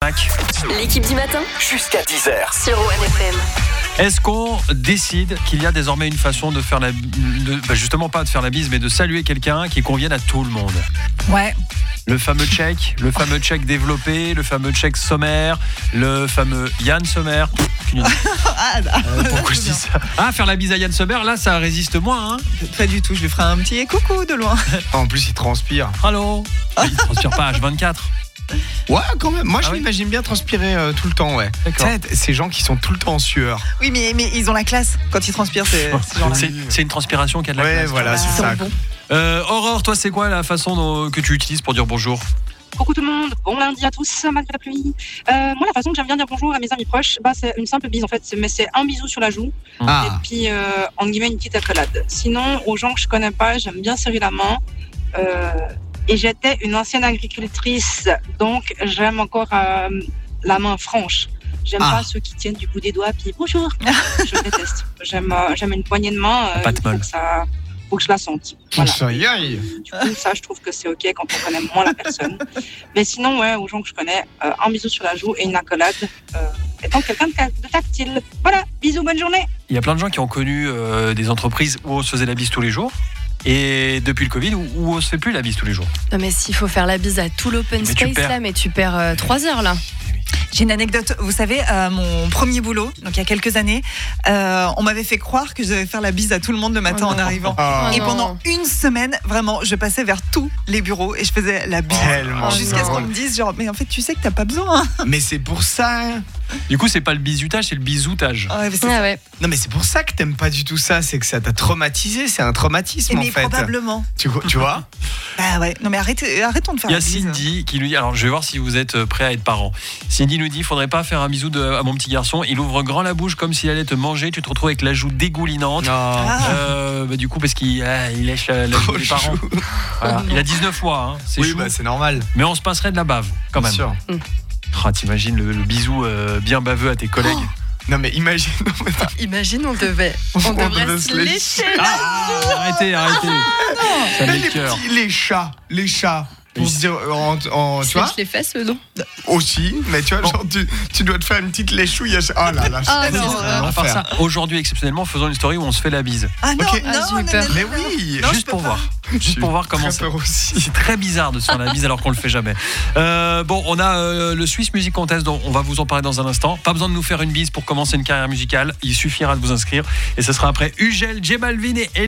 Mac. L'équipe du matin Jusqu'à 10h. sur OneFM. Est-ce qu'on décide qu'il y a désormais une façon de faire justement pas de faire la bise, mais de saluer quelqu'un qui convienne à tout le monde? Ouais. Le fameux check développé, le fameux check sommaire, le fameux Yann Sommer. Pourquoi je dis ça? Ah, faire la bise à Yann Sommer, là ça résiste moins, hein? Pas du tout, je lui ferai un petit coucou de loin. En plus, il transpire. Allô? Il transpire pas H24. Ouais, quand même. Moi, je oui m'imagine bien transpirer tout le temps, ouais. D'accord. Tu sais, ces gens qui sont tout le temps en sueur. Oui, mais ils ont la classe quand ils transpirent, ces gens-là. C'est une transpiration qui a de la Ouais, classe. voilà, c'est ça. Aurore, toi, c'est quoi la façon que tu utilises pour dire bonjour? Coucou tout le monde, bon lundi à tous malgré la pluie. Moi la façon que j'aime bien dire bonjour à mes amis proches, c'est une simple bise en fait, mais c'est un bisou sur la joue Ah. et puis en guillemets une petite accolade. Sinon aux gens que je connais pas, j'aime bien serrer la main. Et j'étais une ancienne agricultrice, donc j'aime encore la main franche. J'aime pas ceux qui tiennent du bout des doigts puis bonjour. Je déteste. J'aime une poignée de main. Pas de molle. Faut que je la sente. Voilà. Aïe, aïe. Du coup, ça, je trouve que c'est OK quand on connaît moins la personne. Mais sinon, ouais, aux gens que je connais, un bisou sur la joue et une accolade, étant quelqu'un de tactile. Voilà, bisous, bonne journée. Il y a plein de gens qui ont connu des entreprises où on se faisait la bise tous les jours. Et depuis le Covid, où on se fait plus la bise tous les jours. Non mais s'il faut faire la bise à tout l'open Mais tu space perds. là, mais tu perds 3 heures là. J'ai une anecdote. Vous savez, mon premier boulot, donc il y a quelques années, on m'avait fait croire que je devais faire la bise à tout le monde le matin en arrivant. Ah. Et non. pendant une semaine, vraiment, je passais vers tous les bureaux et je faisais la bise. Tellement Jusqu'à ce qu'on drôle. me dise, genre, mais en fait, tu sais que t'as pas besoin. Mais c'est pour ça. Hein. Du coup, c'est pas le bisutage, c'est le bisoutage. Ouais, mais c'est Ah ça. ouais. Non, mais c'est pour ça que t'aimes pas du tout ça. C'est que ça t'a traumatisé. C'est un traumatisme, en Mais fait. probablement. Tu vois? Bah ouais. Non, mais arrêtons de faire Il y a la bise. Cindy qui nous dit, alors je vais voir si vous êtes prêts à être parents. Cindy nous dit, faudrait pas faire un bisou à mon petit garçon. Il ouvre grand la bouche comme s'il allait te manger. Tu te retrouves avec la joue dégoulinante. Du coup, parce qu'il lèche la joue des parents. Voilà. Il a 19 mois, hein. C'est Oui, chou. bah, c'est normal. Mais on se passerait de la bave, quand même. Bien sûr. Ah, t'imagines le bisou bien baveux à tes collègues. Non, mais imagine. Imagine, on devrait se lécher. Arrêtez. Ça Mais m'écoeure. les chats. Pour se dire, tu vois, Les fesses, non? aussi, mais tu vois, genre, tu dois te faire une petite léchouille. Oh là là, Ah, c'est non, un À part enfer. ça, aujourd'hui, exceptionnellement, faisons une story où on se fait la bise. Ah non, Ok. non, Ah, j'ai eu non, peur. non, Mais non. oui, Non, Juste je peux pour pas. voir. Juste pour voir comment Très c'est. peur aussi. C'est très bizarre de se faire la bise alors qu'on le fait jamais. Bon, on a le Swiss Music Contest dont on va vous en parler dans un instant. Pas besoin de nous faire une bise pour commencer une carrière musicale. Il suffira de vous inscrire et ce sera après Ugel, J Balvin et